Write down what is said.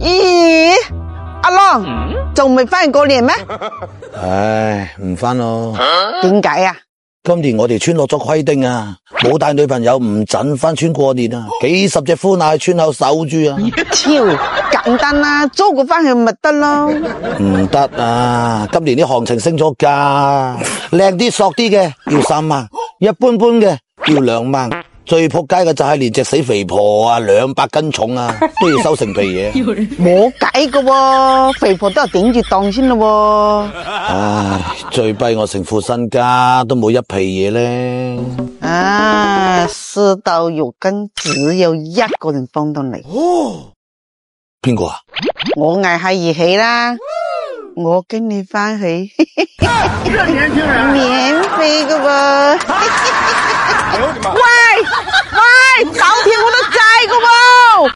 咦，阿郎仲未翻去過年咩？ 唉，唔翻咯。 點解啊？ 今年我哋村落咗規定啊，冇帶女朋友唔准翻村過年啊，幾十隻呼奶喺村口守住啊。 超簡單啦，租個翻去咪得咯。 唔得啊，今年啲行情升咗價，靚啲索啲嘅要3萬，一般般嘅要2萬，最仆街嘅就係連隻死肥婆啊，200斤重啊，都要收成皮嘢。 冇計噶喎，肥婆都係頂住檔先咯。 唉，最弊我成副身家都冇一皮嘢咧。 啊，事到如今只有一個人幫到你。 邊個啊？ 我嗌下義氣啦，我跟你翻去，免費噶喎。喂，走條我都